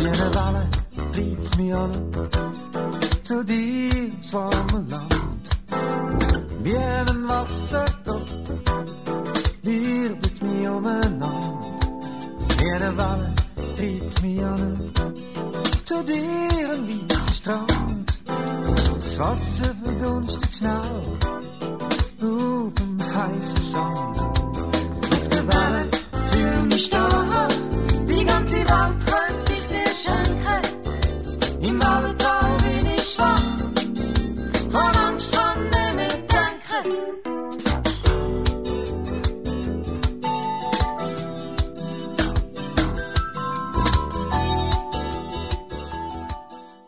Wie eine Welle treibt's mich an, zu dir aufs warme Land. Wie ein Wassertropfen wirbelt's mich umeinander. Wie eine Welle treibt's mich an, zu dir ein weißer Strand. Das Wasser verdunstet schnell,